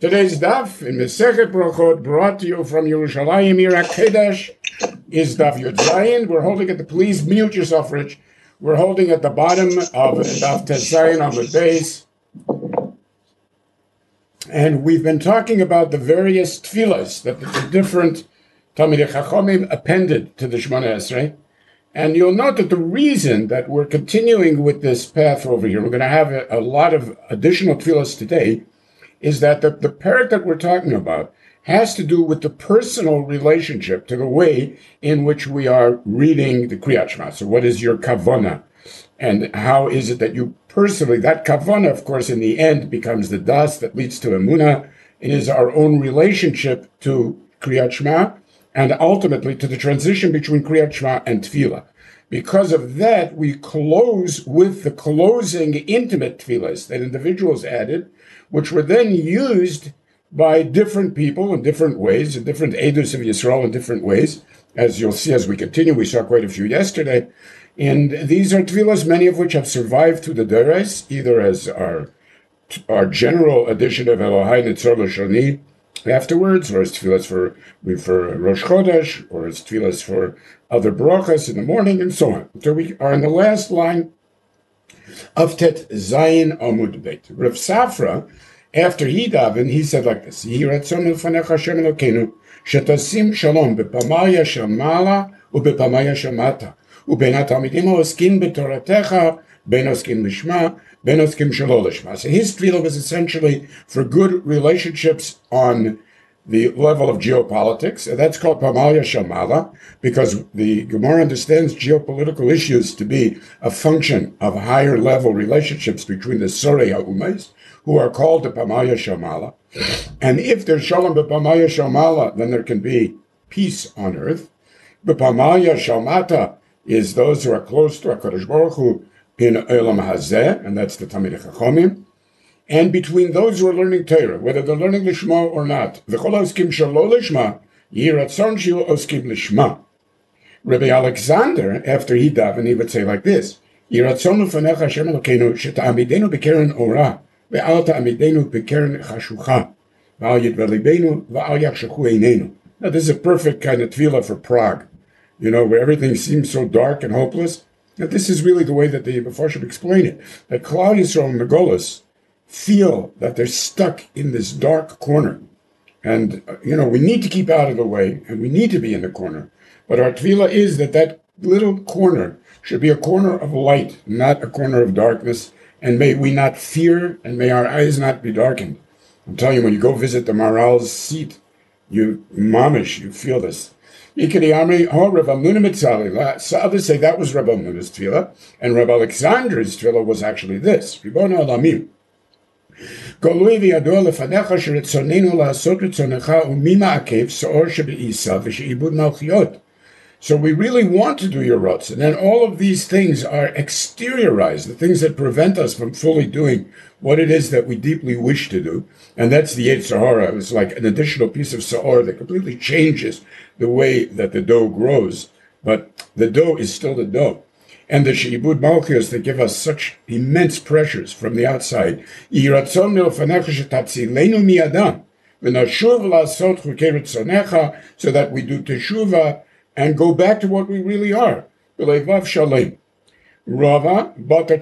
Today's daf in Masechet Brachot, brought to you from Yerushalayim Ir HaKodesh, is daf Yud Zayin. We're holding at please mute yourself, Rich. We're holding at the bottom of daf Tes Zayin on the base. And we've been talking about the various tefillas that the different Talmidei Chachomim appended to the Shemona Esrei. And you'll note that the reason that we're continuing with this path over here, we're going to have a lot of additional tefillas today, is that the parak that we're talking about has to do with the personal relationship to the way in which we are reading the Kriyat Shema. So what is your kavana? And how is it that you personally, that kavana, of course, in the end becomes the das that leads to emunah. It is our own relationship to Kriyat Shema and ultimately to the transition between Kriyat Shema and Tefillah. Because of that, we close with the closing intimate tefillahs that individuals added, which were then used by different people in different ways, in different Eidos of Yisrael in different ways. As you'll see as we continue, we saw quite a few yesterday. And these are tefillahs, many of which have survived through the Doros, either as our general edition of Elohai Nitzor L'Shoni afterwards, or as tefillahs for Rosh Chodesh, or as tefillahs for other brachas in the morning, and so on. So we are in the last line of Tet Zayin Amud Beit. Rav Safra, after he davened, he said like this: Yehi ratzon lefanecha Hashem Elokeinu, shetasim shalom bepamaya shel mala ubepamaya shel mata, uben hatalmidim haoskim betoratecha, ben oskim lishma, ben oskim shelo lishma. So his tefillah was essentially for good relationships on the level of geopolitics, and that's called Pamaya Shamala, because the Gemara understands geopolitical issues to be a function of higher level relationships between the Sorei HaUmais, who are called the Pamaya Shamala. And if there's Shalom B'Pamaya Shamala, then there can be peace on earth. B'Pamaya Shalmata is those who are close to HaKadosh Baruch Hu in Olam Hazeh, and that's the Talmidei Chachomim. And between those who are learning Torah, whether they're learning Lishma or not, v'chol oskim shelo lishma, yehi ratzon shel oskim lishma. Rabbi Alexander, after he davened, he would say like this: Yehi ratzon lefanecha Hashem Elokeinu sheta'amidenu b'keren orah, ve'al ta'amidenu b'keren chashucha, v'al yidva libeinu, v'al yachshachu eineinu. Now this is a perfect kind of tefillah for Prague, where everything seems so dark and hopeless. Now this is really the way that the Mefarshim explain it, that Klal Yisrael and the Golos feel that they're stuck in this dark corner. And, we need to keep out of the way, and we need to be in the corner. But our tefillah is that little corner should be a corner of light, not a corner of darkness. And may we not fear, and may our eyes not be darkened. I'm telling you, when you go visit the Maharal's seat, you feel this. So others say that was Rabbi Amuna's tefillah, and Rabbi Alexander's tefillah was actually this: Ribbono Olamim, גלוי וידוע לפניך שרצוננו לעשות רצונך ומי מעכב שאור שבעיסה ושעיבוד מלכיות. So we really want to do your rots, and then all of these things are exteriorized, the things that prevent us from fully doing what it is that we deeply wish to do, and that's the Yetzer Hara. It's like an additional piece of Sa'or that completely changes the way that the dough grows, but the dough is still the dough. And the She'ibud Malchios that give us such immense pressures from the outside. So that we do teshuvah and go back to what we really are. Rava,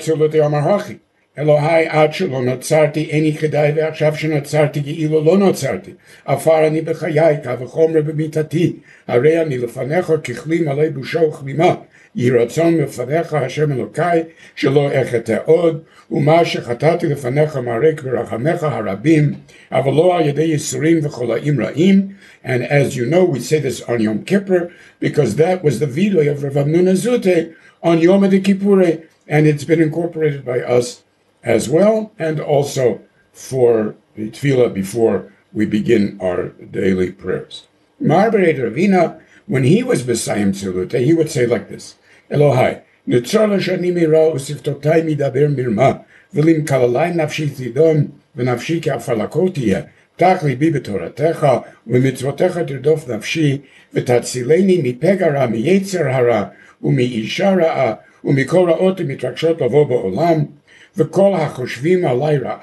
Elohai עד שלא נוצרתי, איני כדאי ועכשיו שנוצרתי כאילו לא נוצרתי. עפר אני בחיי, קו וחומר במיתתי. הרי אני לפניך ככלי מלא בושה וכלימה. יהי רצון מפניך השם אלוקי, שלא אחטא עוד, ומה שחטאתי לפניך מרק ברחמך הרבים, אבל לא על ידי ייסורים וחולאים רעים. And as you know, we say this on Yom Kippur, because that was the vidoy of Rav Amnuna Zute on Yom Kippur, and it's been incorporated by us as well, and also for the tefillah before we begin our daily prayers. Marberet Ravina, when he was B'Sayim Tzilute, he would say like this: Elohai, Nitzor l'shani mira usiftotai midaber mirma, v'lim kalalai nafshi tidom, v'nafshi ka'afar lakol tiyeh, tach libi b'toratecha, v'mitzvotecha tirdof nafshi, v'tatzileni mipega ra miyetzer hara, u'mi'isha ra'a, u'mikol ra'ot u'mitrakshot lavo ba'olam, וכל החושבים עלי רעה,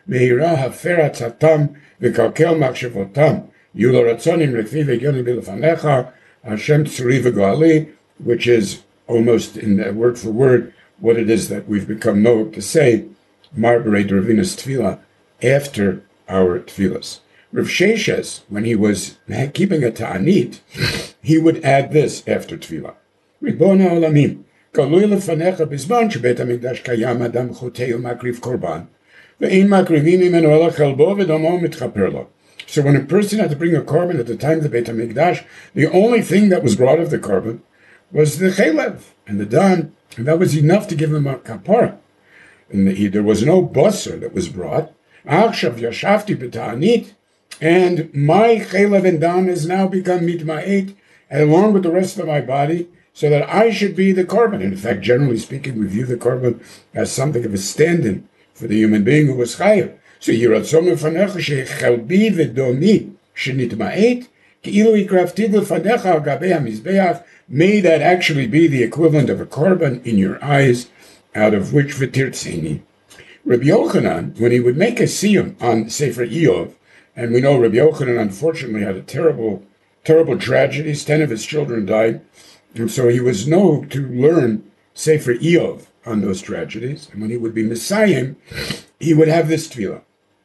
מהירה הפרת התם וקלקל מחשבותם. יהיו לו רצונים לפי והגיוני בלפניך, Hashem tzuri v'goali, which is almost in word for word what it is that we've become known to say, Marberei Ravinas Tefillah, after our Tefillahs. Rav Sheshes, when he was keeping a ta'anit, he would add this after Tefillah. Ribona olamim, galui lefanecha bizman shebet hamikdash kayam adam chotei u'makriv korban, ve'in makrivim imenu ela chelbo v'domo mitchaper lo. So when a person had to bring a korban at the time of the Beit HaMikdash, the only thing that was brought of the korban was the chelev and the dan, and that was enough to give him a kapara. And there was no basar that was brought. Achshav yashafti b'ta'anit, and my chelev and dan has now become mitma'et, along with the rest of my body, so that I should be the korban. In fact, generally speaking, we view the korban as something of a stand-in for the human being who was chayav. So yiratzon lefanecha shechelbi v'domi shenitma'et ki'ilu ikrafti lefanecha al gabei hamizbeach. May that actually be the equivalent of a korban in your eyes, out of which v'tirtzeni. Rabbi Yochanan, when he would make a siyum on Sefer Iyov, and we know Rabbi Yochanan unfortunately had a terrible tragedy. 10 of his children died, and so he was known to learn Sefer Iyov on those tragedies. And when he would be Messiah, he would have this tefillah.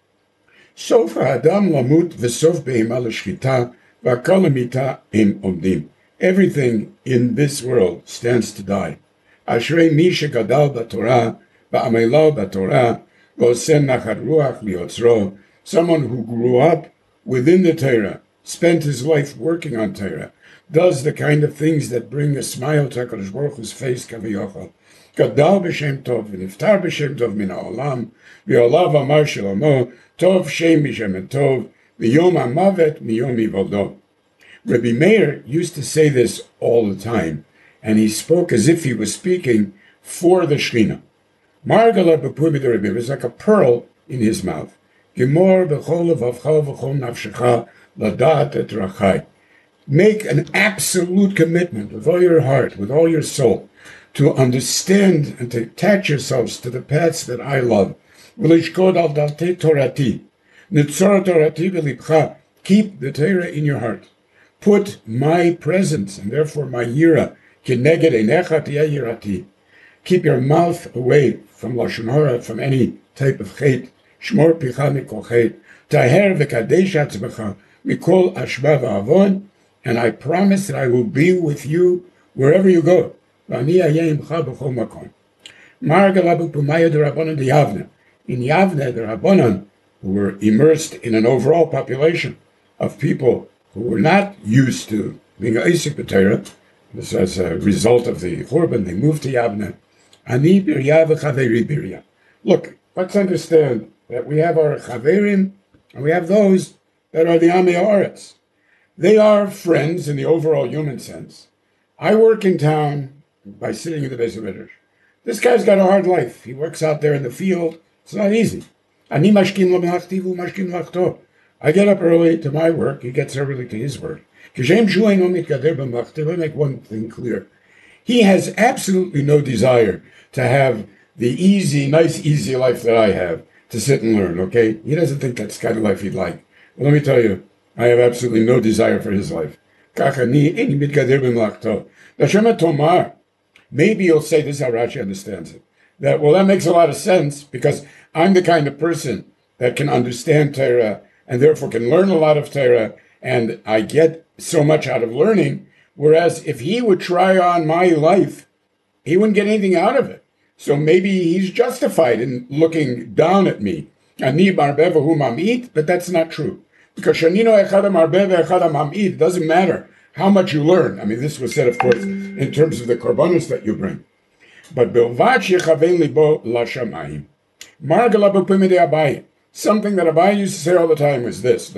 Sof ha'adam lamut v'sof be'ema l'shchita v'akol ha'mita im omdim. Everything in this world stands to die. Ashrei mi shegadal b'Torah v'amelau b'Torah v'osem nachat ruach liyotzro. Someone who grew up within the Torah, spent his life working on Torah, does the kind of things that bring a smile to HaKadosh Baruch Hu's face, Kaviyachal. Gadal b'shem tov, v'niftar b'shem tov min ha'olam, v'olav amar shalomo, tov shem b'shem tov, v'yom ha'mavet miyom hivoldo. Rabbi Meir used to say this all the time, and he spoke as if he was speaking for the Shekhinah. Margala b'pumi de Rabbi, it was like a pearl in his mouth. Gemor b'chol v'avchal v'chol nafshecha ladat et rachai. Make an absolute commitment with all your heart, with all your soul, to understand and to attach yourselves to the paths that I love. V'lishkod al dalte torati. Nitzor torati v'libcha. Keep the Torah in your heart. Put my presence, and therefore my yira, kineged einecha tiyeh yirati. Keep your mouth away from lashon hara, from any type of chait. Shmor picha mikol chait. Taher v'kadesh atzmecha mikol ashba v'avon. And I promise that I will be with you wherever you go. In Yavne, the Rabbanan, who were immersed in an overall population of people who were not used to being Isaac B'Torah, this as a result of the Churban, they moved to Yavne. Ani birya v'chaveri birya. Look, let's understand that we have our chaverim, and we have those that are the Amei Haaretz. They are friends in the overall human sense. I work in town by sitting in the Beis HaMidrash. This guy's got a hard life. He works out there in the field. It's not easy. I get up early to my work. He gets early to his work. Let me make one thing clear. He has absolutely no desire to have the nice, easy life that I have, to sit and learn, okay? He doesn't think that's the kind of life he'd like. Well, let me tell you, I have absolutely no desire for his life. Maybe you'll say, this is how Rashi understands it, that, well, that makes a lot of sense, because I'm the kind of person that can understand Torah, and therefore can learn a lot of Torah, and I get so much out of learning, whereas if he would try on my life, he wouldn't get anything out of it. So maybe he's justified in looking down at me. But that's not true. Because it doesn't matter how much you learn. I mean, this was said, of course, in terms of the korbanos that you bring. But something that Abai used to say all the time was this: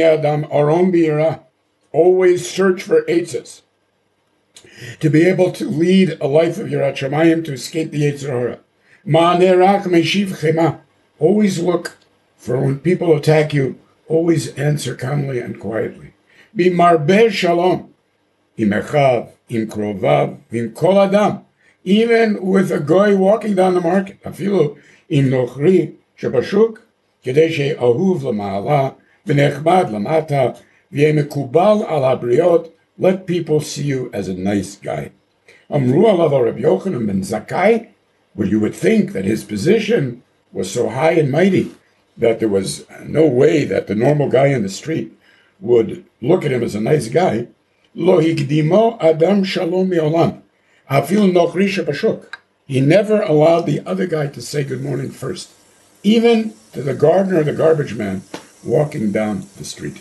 always search for eitzes, to be able to lead a life of Yirat Shamayim, to escape the Yetzer Hara. Always look for when people attack you. Always answer calmly and quietly. Be marbeh shalom, im echav, im krovav, im kol adam. Even with a guy walking down the market, afilu im nochri shebashuk, כדי שאהוב למעלה ונחמד למטה ויהיה מקובל על הבריות. Let people see you as a nice guy. אמרו עליו Rabbi Yochanan ben Zakkai, well, you would think that his position was so high and mighty that there was no way that the normal guy in the street would look at him as a nice guy. Lo higdimo adam shalom me'olam. Hafil nochri shebashuk. He never allowed the other guy to say good morning first, even to the gardener or the garbage man walking down the street.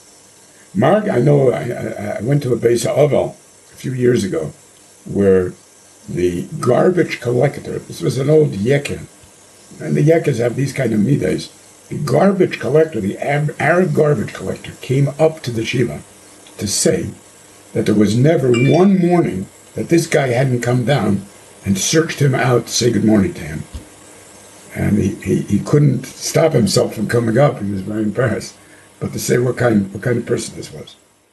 Mark, I know I went to a Beis Ha'avel a few years ago where the garbage collector, this was an old yekka, and the yekkas have these kind of midas. The garbage collector, the Arab garbage collector, came up to the Shiva to say that there was never one morning that this guy hadn't come down and searched him out to say good morning to him. And he couldn't stop himself from coming up. He was very embarrassed. But to say what kind of person this was.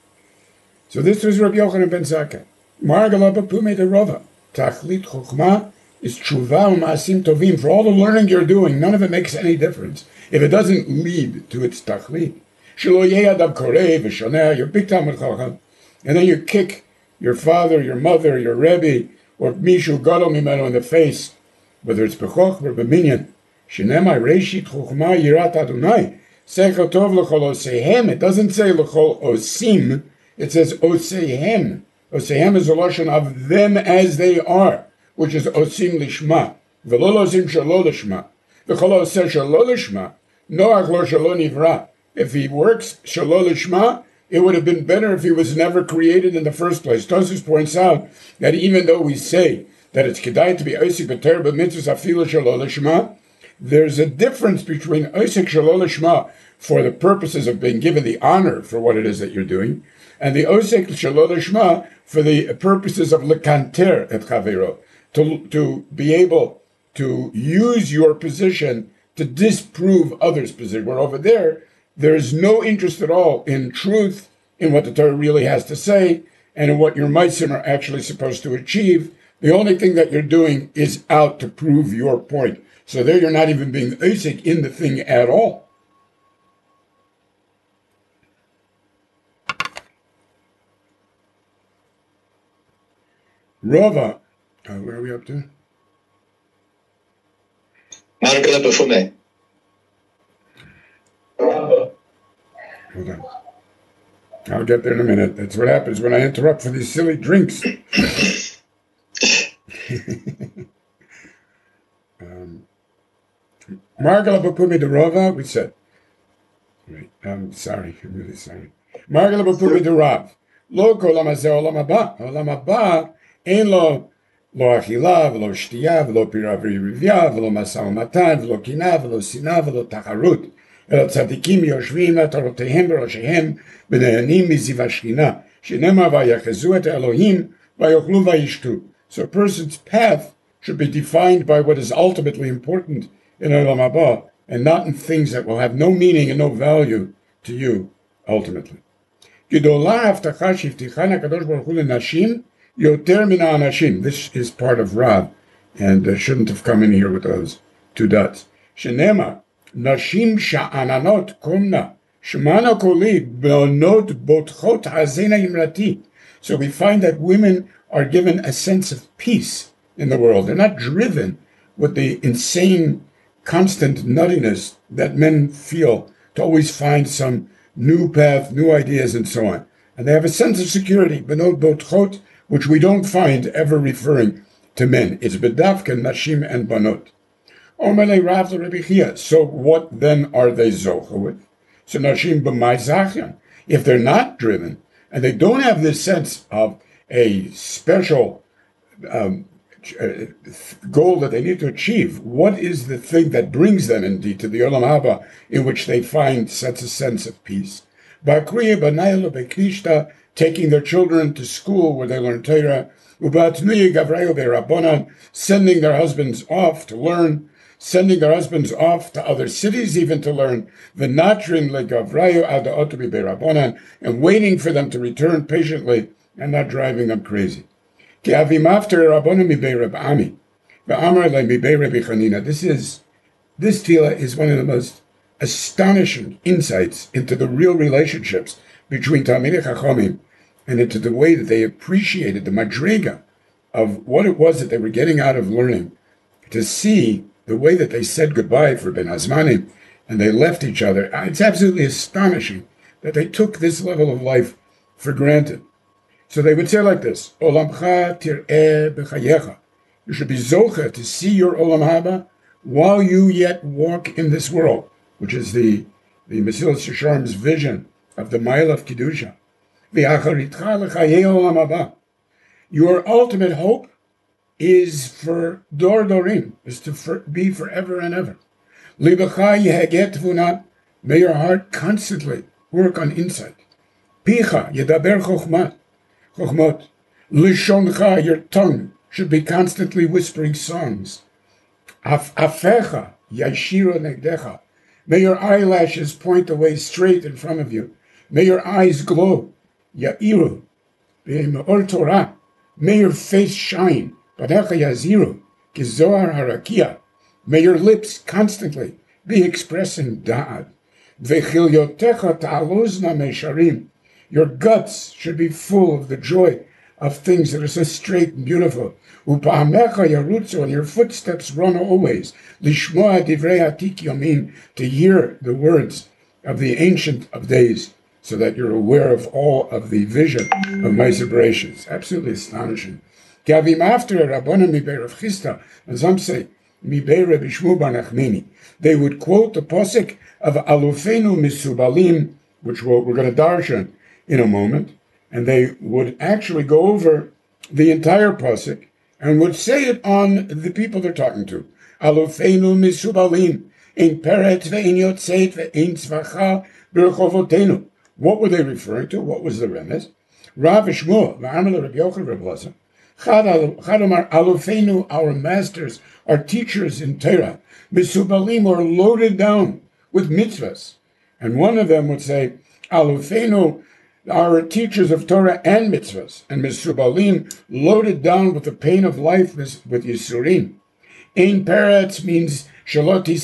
So this was Rabbi Yochanan ben Zakkai. Margala b'pume de Rava. Tachlit chokhmah is tshuva u'ma'asim tovim. For all the learning you're doing, none of it makes any difference if it doesn't lead to its tachlit. Shelo yeh adam korei v'shoneh. You're big Talmud Chacham, and then you kick your father, your mother, your rebbe, or mishu gadol mimeno in the face, whether it's b'choch or b'minyan. Shenemai reishit chokhmah yirat Adonai. Sechel tov l'chol osehem. It doesn't say l'chol osim. It says osehem. Osehem is a lashon of them as they are, which is osim lishma. V'lo osim shelo lishma. V'chol oseh shelo lishma. Noach lo shelo nivra. If he works shelo lishma, it would have been better if he was never created in the first place. Tosfos points out that even though we say that it's kedai to be osik b'ter b'mitzvos afilu shelo lishma, there's a difference between Osek Shalol Lishma for the purposes of being given the honor for what it is that you're doing, and the Osek Shalol Lishma for the purposes of Lekanter et Chavero, to be able to use your position to disprove others' position. Where over there's no interest at all in truth, in what the Torah really has to say, and in what your maisim are actually supposed to achieve. The only thing that you're doing is out to prove your point. So there you're not even being osik in the thing at all. Rava, where are we up to? Hold on. I'll get there in a minute. That's what happens when I interrupt for these silly drinks. Margala b'pumi de Rava, we said. Wait, I'm sorry, I'm really sorry. Margala b'pumi de Rav. Lo kol olam hazeh olam haba. Olam haba ein lo achila, v'lo shtiya, v'lo pira v'rivya, v'lo masa u'matan, v'lo kina, v'lo sina, v'lo tacharut. El tzadikim yoshvim et torotehem b'roshehem b'ne'anim miziv hashchina. Shenema vayachezu et Elohim vayochlu vayishtu. So a person's path should be defined by what is ultimately important in Olam Haba, and not in things that will have no meaning and no value to you, ultimately. This is part of Rav, and shouldn't have come in here with those two dots. Shenema, Nashim sha'ananot komna, shemana koli, be'onot botchot hazena imrati. So we find that women are given a sense of peace in the world. They're not driven with the insane, constant nuttiness that men feel to always find some new path, new ideas, and so on. And they have a sense of security, benot botchot, which we don't find ever referring to men. It's bedavka, nashim, and banot. Omelei Rav Rabbi Chia. So what then are they zocha with? So nashim b'mai zachyan. If they're not driven, and they don't have this sense of a special goal that they need to achieve, what is the thing that brings them indeed to the Olam Haba in which they find such a sense of peace? Taking their children to school where they learn Torah, sending their husbands off to learn, sending their husbands off to other cities even to learn, and waiting for them to return patiently and not driving them crazy. This tefillah is one of the most astonishing insights into the real relationships between Talmidei Chachomim and into the way that they appreciated the madrega of what it was that they were getting out of learning, to see the way that they said goodbye for Ben Azmanim and they left each other. It's absolutely astonishing that they took this level of life for granted. So they would say like this, Olamcha tir'eh b'chayecha. You should be zocha to see your Olam Haba while you yet walk in this world, which is the Mesilas Yesharim's vision of the Mile of Kedusha. V'acharitcha l'chayei Olam Haba. Your ultimate hope is for Dor Dorim, is to be forever and ever. Libecha yeheget tvuna. May your heart constantly work on insight. Picha yedaber chokhmot. Lishoncha, your tongue should be constantly whispering songs. Afecha yashiro negdecha. May your eyelashes point the way straight in front of you. May your eyes glow. Ya'iru b'me'or Torah. May your face shine. Panecha yaziru kizohar harakia. May your lips constantly be expressing da'at. V'chilyotecha ta'alozna me'sharim. Your guts should be full of the joy of things that are so straight and beautiful. Upa'amecha yarutzu, and your footsteps run always. Lishmoa divrei atik yomin, to hear the words of the Ancient of Days, so that you're aware of all of the vision of my separations. Absolutely astonishing. Gavim after Rabbanan Mibei Rav Chisda, and some say, Mibei Rabbi Shmuel bar Nachmani. They would quote the posik of Alufenu Misubalim, which we're going to darshan in a moment, and they would actually go over the entire pasuk and would say it on the people they're talking to. Alufenu Misubalim, in Peret ve'in Yotzeit ve'in Tzvacha b'rechovotenu. What were they referring to? What was the remez? Rav Shmuel, v'amar Rabbi Yochanan Rabbi Elazar, Chadamar Alufenu, our masters, our teachers in Torah, Misubalim, are loaded down with mitzvahs. And one of them would say, Alufenu, our teachers of Torah and mitzvahs, and Misubalim, loaded down with the pain of life with Yisurim. Ein Peretz means Shaloti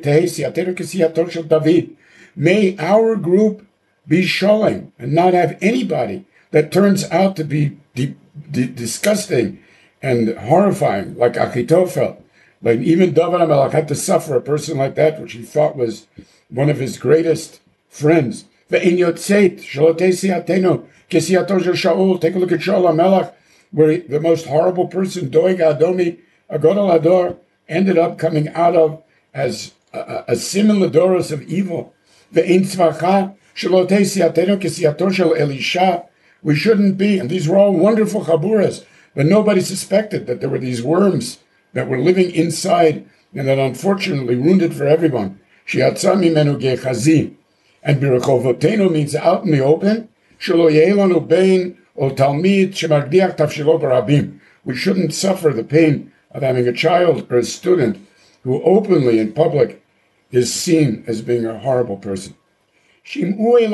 Shel David. May our group be shalom and not have anybody that turns out to be disgusting and horrifying, like Achitophel. Like even David HaMelech had to suffer a person like that, which he thought was one of his greatest friends. Ve'in yotzeit shalotei siatenu kesiato shel Shaul. Take a look at Shaul HaMelech, where the most horrible person, Doeg Adomi, Agodol Ador, ended up coming out of as a similar doros of evil. Ve'in tzvacha shalotei siatenu kesiato shel Elisha. We shouldn't be, and these were all wonderful chaburas, but nobody suspected that there were these worms that were living inside and that unfortunately ruined it for everyone. Shiatza mimenu gechazi. And Birachovotenu means out in the open. Shelo yeilanu bein ol talmid shemagdiach tafshilo barabim. We shouldn't suffer the pain of having a child or a student who openly in public is seen as being a horrible person. Hear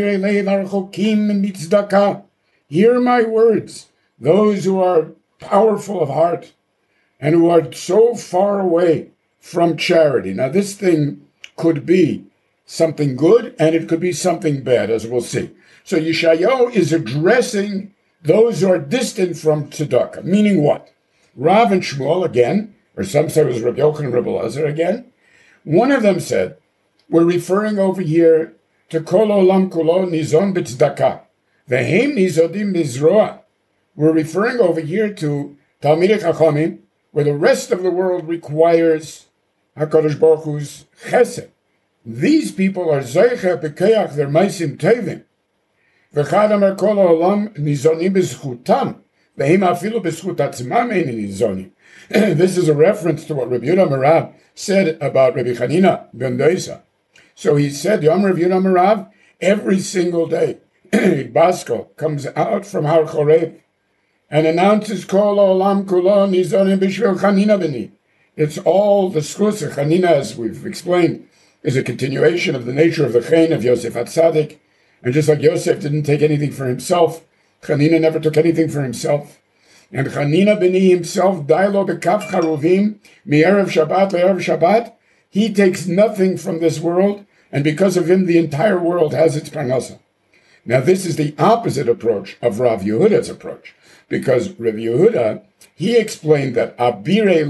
my words, those who are powerful of heart and who are so far away from charity. Now, this thing could be something good and it could be something bad, as we'll see. So Yeshayahu is addressing those who are distant from tzedakah, meaning what? Rav and Shmuel again, or some say it was Rabbi Yochanan and Rabbi Elazar again. One of them said, we're referring over here to Kol Olam Kulo Nizon B'Tzedakah. Vehem Nizodim Mizroa. We're referring over here to Talmidei Chachamim, where the rest of the world requires HaKadosh Baruch Hu's chesed. These people are Zeicha B'Keach, their Maisim Tevim. V'chad Amar Kol Olam Nizonim B'Zchutam. Vehem Afilu B'Zchut Atzmam Ein Nizonim. This is a reference to what Rabbi Yehuda Marav said about Rabbi Chanina ben Doisa. So he said, Yom Rav Yehuda Marav, every single day, Basko comes out from Har Chorev and announces Kol Olam Kulo Nizonim B'Shvil Chanina B'ni. It's all the schus of Chanina, as we've explained, is a continuation of the nature of the chen of Yosef HaTzadik. And just like Yosef didn't take anything for himself, Chanina never took anything for himself. And Chanina B'ni himself, Dailo B'Kaf Charuvim, Mi'erev Shabbat Le'erev Shabbat, he takes nothing from this world, and because of him the entire world has its parnasa. Now this is the opposite approach of Rav Yehuda's approach, because Rav Yehuda, he explained that Abirei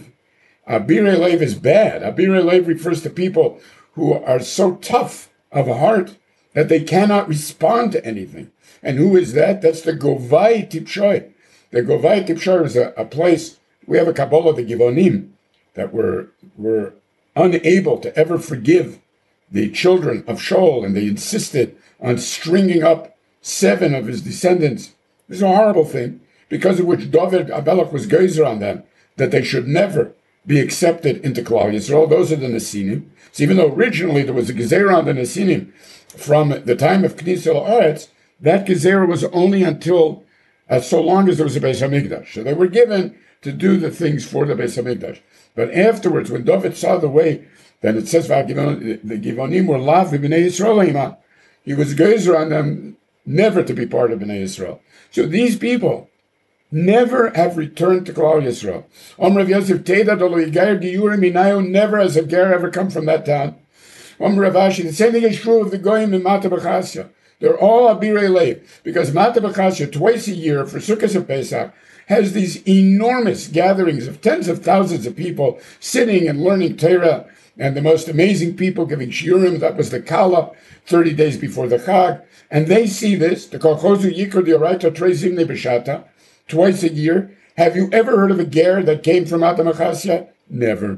Lev is bad. Abirei Lev refers to people who are so tough of heart that they cannot respond to anything. And who is that? That's the Govai Tipshoy. The Govai Tipshoy is a place, we have a Kabbalah, the Givonim, that were unable to ever forgive the children of Shaul, and they insisted on stringing up 7 of his descendants. It was a horrible thing, because of which David Amelech was geyser on them, that they should never be accepted into Klal Yisrael. Those are the Nesinim. So even though originally there was a Gezerah on the Nesinim from the time of Knesset Haaretz, that Gezerah was only until so long as there was a Beis HaMikdash. So they were given to do the things for the Beis HaMikdash. But afterwards, when David saw the way, then it says the Givonim were lav b'nei Yisrael, he was geyser on them never to be part of Bnei Yisrael. So these people never have returned to Klal Yisrael. Rav Yosef Teda dolo yigayer giyurim minayu, never has a ger ever come from that town. Rav Ashi, the same thing is true of the goyim in Mata B'chasya. They're all Abirei Lev, because Mata B'chasya twice a year for Sukkot and Pesach has these enormous gatherings of tens of thousands of people sitting and learning Torah, and the most amazing people giving shiurim. That was the Kala, 30 days before the Chag, and they see this, the Kolchozu Yikor D'Oraita Trezimne B'Shata, twice a year. Have you ever heard of a ger that came from Mata B'chasya? Never.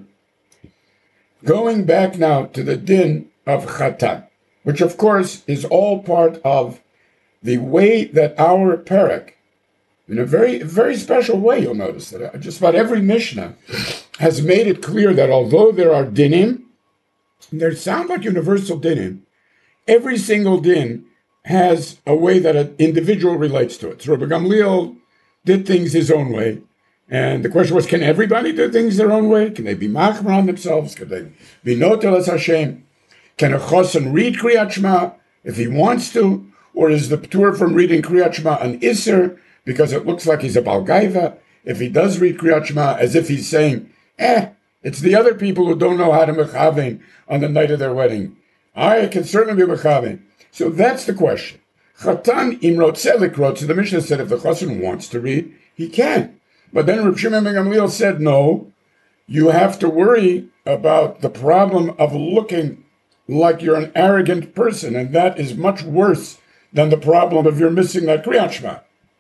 Going back now to the din of Chatan, which of course is all part of the way that our parak, in a very, very special way, you'll notice that just about every Mishnah has made it clear that although there are dinim, there's somewhat universal dinim, every single din has a way that an individual relates to it. So Rabbi Gamliel did things his own way. And the question was, can everybody do things their own way? Can they be machmer on themselves? Can they be notel as Hashem? Can a chosen read Kriyat Shema if he wants to? Or is the p'tur from reading Kriyat Shema an isser because it looks like he's a balgaiva? If he does read Kriyat Shema as if he's saying, it's the other people who don't know how to mechavein on the night of their wedding. I can certainly be mechavein. So that's the question. Chatan imrot selik, so the Mishnah said if the chosen wants to read, he can. But then Reb Shimon ben Gamliel said, no, you have to worry about the problem of looking like you're an arrogant person, and that is much worse than the problem of you're missing that Kriyat Shema.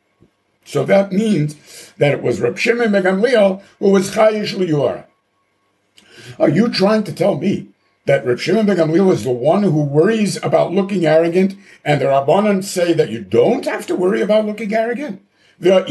So that means that it was Reb Shimon ben Gamliel who was chayish liyuara. Are you trying to tell me that Reb Shimon ben Gamliel is the one who worries about looking arrogant, and the Rabbanan say that you don't have to worry about looking arrogant? We have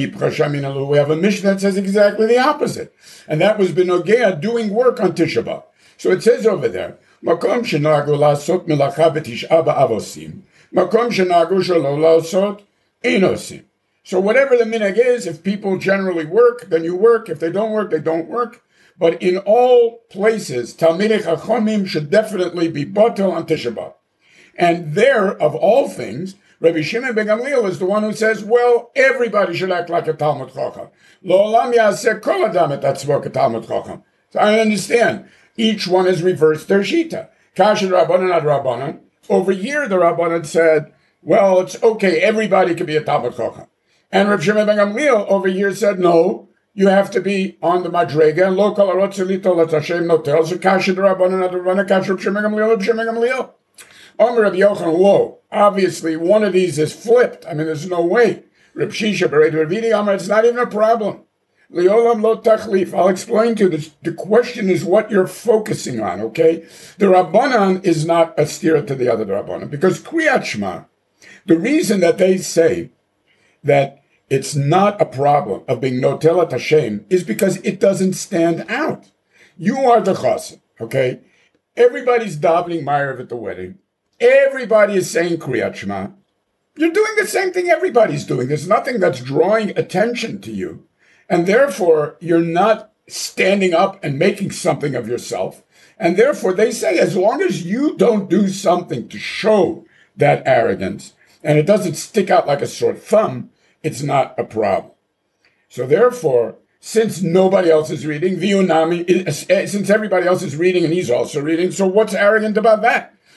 a Mishnah that says exactly the opposite. And that was Benogea doing work on Tisha B'Av. So it says over there, Makom shenagu la'asot melacha b'tish'a b'av osim. Makom shenagu shelo la'asot ein osim. So whatever the minhag is, if people generally work, then you work. If they don't work, they don't work. But in all places, Talmidei Chachomim should definitely be batel on Tisha B'Av. And there, of all things, Rabbi Shimon ben Gamliel is the one who says, well, everybody should act like a Talmud Chacham. Lo olam yaseh kol adam et atzmo k'Talmud Chacham. So I understand. Each one has reversed their shita. Kasher Rabbanan ad Rabbanan. Over here, the Rabbanan said, well, it's okay, everybody can be a Talmud Chacham. And Rabbi Shimon ben Gamliel over here said, no, you have to be on the Madrega, and lo kol arotz elito let Hashem notel. So Kasher Rabbanan ad Rabbanan, Kasher Rabbi Shimon ben Gamliel, Rabbi Shimon ben Gamliel. Omer Rabbi Yochanan, whoa, obviously one of these is flipped. I mean, there's no way. Reb Shisha, Bered Ravidi, Omer, it's not even a problem. Liolam lo tachlif. I'll explain to you. The question is what you're focusing on, okay? The Rabbanan is not a steer to the other Rabbanan, because Kriyat Shema, the reason that they say that it's not a problem of being notelat Hashem is because it doesn't stand out. You are the chassid, okay? Everybody's davening Ma'ariv at the wedding. Everybody is saying Kriyat Shema. You're doing the same thing everybody's doing. There's nothing that's drawing attention to you. And therefore, you're not standing up and making something of yourself. And therefore, they say, as long as you don't do something to show that arrogance, and it doesn't stick out like a sore thumb, it's not a problem. So therefore, since nobody else is reading, since everybody else is reading and he's also reading, so what's arrogant about that?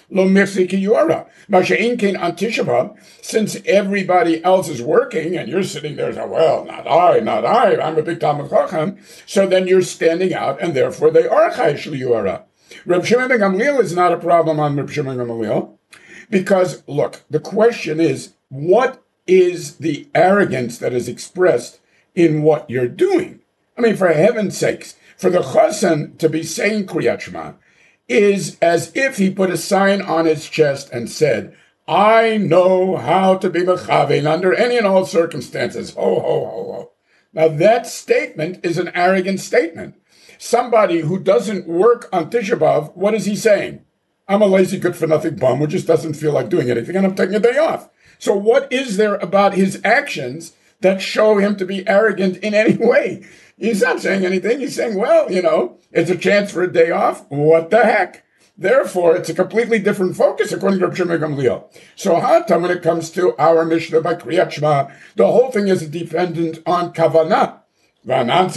lo mifsiki yora. Masha'inkin on Tisha B'Av, since everybody else is working and you're sitting there saying, well, not I, I'm a big Talmid Chacham, so then you're standing out and therefore they are chayish liyora. Reb Shimon ben Gamliel is not a problem on Reb Shimon ben Gamliel because, look, the question is, what is the arrogance that is expressed in what you're doing? I mean, for heaven's sakes, for the chassan to be saying Kriyat Shema is as if he put a sign on his chest and said, I know how to be mechavein under any and all circumstances. Ho, ho, ho, ho. Now that statement is an arrogant statement. Somebody who doesn't work on Tisha B'Av, what is he saying? I'm a lazy, good-for-nothing bum who just doesn't feel like doing anything, and I'm taking a day off. So what is there about his actions that show him to be arrogant in any way? He's not saying anything. He's saying, well, it's a chance for a day off. What the heck? Therefore, it's a completely different focus according to Reb Shimon ben Gamliel. So, when it comes to our Mishnah by Kriyat Shema, the whole thing is dependent on kavanah. We know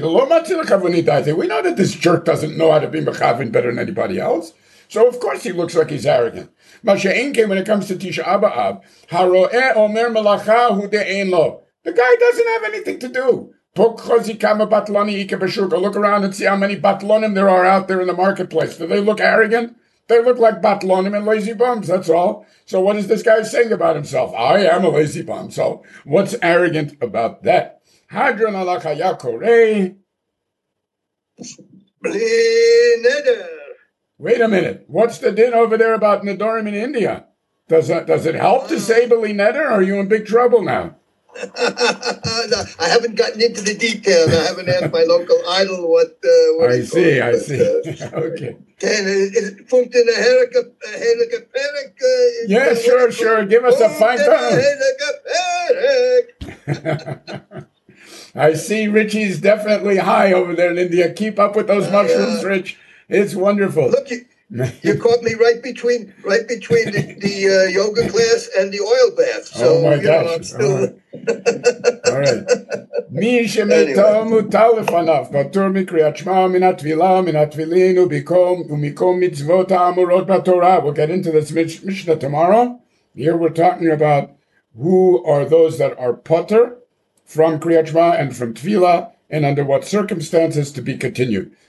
that this jerk doesn't know how to be mechavin better than anybody else. So, of course, he looks like he's arrogant. When it comes to Tisha B'Av, the guy doesn't have anything to do. Look around and see how many batlonim there are out there in the marketplace. Do they look arrogant? They look like batlonim and lazy bums, that's all. So what is this guy saying about himself? I am a lazy bum. So what's arrogant about that? Hadron alachaya korei. Wait a minute. What's the din over there about Nedorim in India? Does it help to say b'li neder, or are you in big trouble now? No, I haven't gotten into the details. I haven't asked my local idol what I see. Okay. Yeah, sure. Give us a fine tone. I see Richie's definitely high over there in India. Keep up with those mushrooms, Rich. It's wonderful. Look, you caught me right between the yoga class and the oil bath. So, oh my gosh! I'm still... All right. Mi shemeto mutal lefanav batur mikriyat shema minat tvila minat tvilin umikom mitzvot ha'amurot b'Torah. We'll get into this Mishnah tomorrow. Here we're talking about who are those that are potter from Kriyat Shema and from Tefillah, and under what circumstances to be continued.